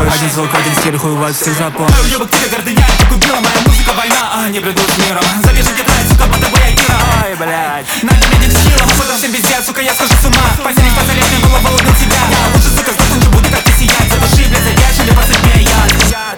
стоишь. Один звук, один стиль, хуй вас всех запомнишь. Мой уебок тебе гордыня, ты купила, моя музыка война, а не бреду с миром. Запиши тетрадь, сука, под тобой я Кира. Ой, блядь, надо видеть силом, а потом всем пиздец, сука, я схожу с ума. Посидишь, позаришь, мне голову убил тебя. Я лучше, сука, сдохнуть, буду как ты сиять. Задуши, блядь, забьешь или по цепи яд.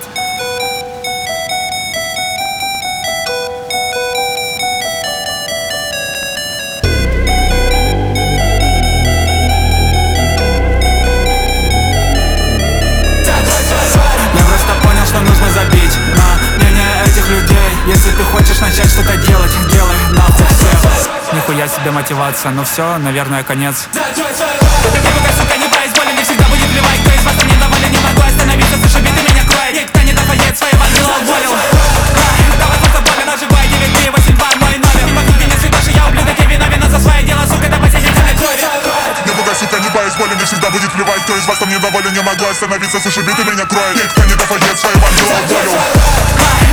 Нужно забить на мнение этих людей. Если ты хочешь начать что-то делать, делай нахуй все. Нихуя себе мотивация, но все, наверное, конец. Никогда, сука, не боюсь, боли, мне всегда будет плевать. Кто из вас мне доволен, не могу остановиться, слышу, биты меня кроет. Никто не доходит, своего ангела уволил. Давай просто больно, наживай 9-3-8-2 мой номер. Не вокруг меня святоши, я ублюдок и виновен за свое дело, сука, до последней капли крови. Никогда, сука, не боюсь, боли, мне всегда будет плевать. Кто из вас там недоволен, не могу остановиться, слышу, биты меня кроет. Никто не доходит, своего ангела уволил.